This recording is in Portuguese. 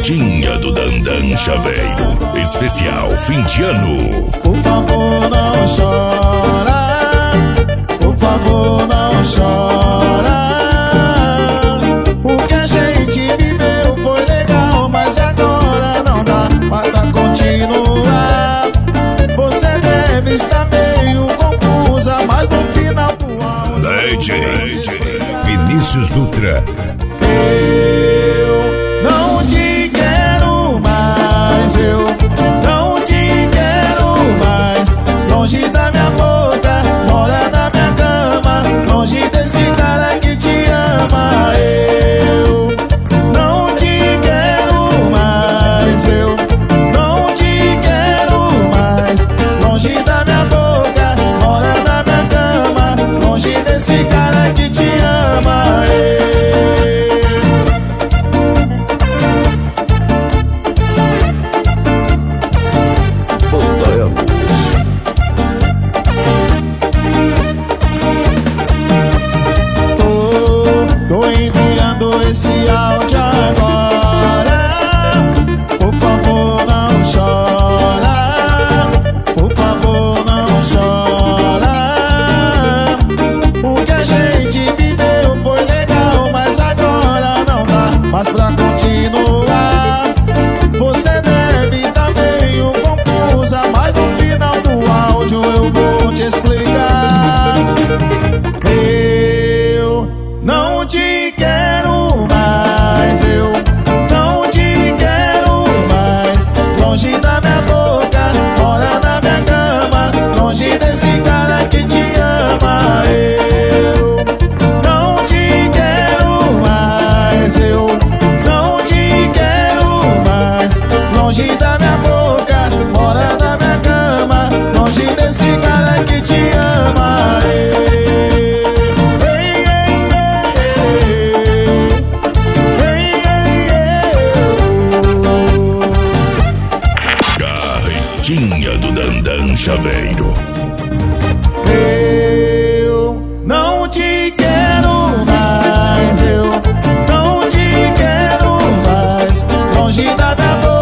Carretinha do Dandan Chaveiro, especial fim de ano. Por favor, não chora, por favor, não chora. O que a gente viveu foi legal, mas agora não dá para continuar. Você deve estar meio confusa, mas no final do áudio DJ Vinícius Dutra. Eu não te quero mais, eu não te quero mais. Longe da minha boca, mora na minha cama, longe desse cara que te ama. Eu não te quero mais, eu não te quero mais. Longe da minha boca, mora na minha cama, longe desse cara que te ama. Tô enviando esse áudio agora. Por favor, não chora, por favor, não chora. O que a gente viveu foi legal, mas agora não dá mais pra continuar. Você deve estar meio confusa, mas no final do áudio eu vou te explicar. Eu não te quero mais, eu não te quero mais. Longe da minha boca, mora na minha cama, longe desse cara que te ama. Eu não te quero mais, eu não te quero mais. Longe da minha boca, mora na minha cama, longe desse cara que te ama. Carretinha do Dandan Chaveiro. Eu não te quero mais, eu não te quero mais. Longe da minha boca.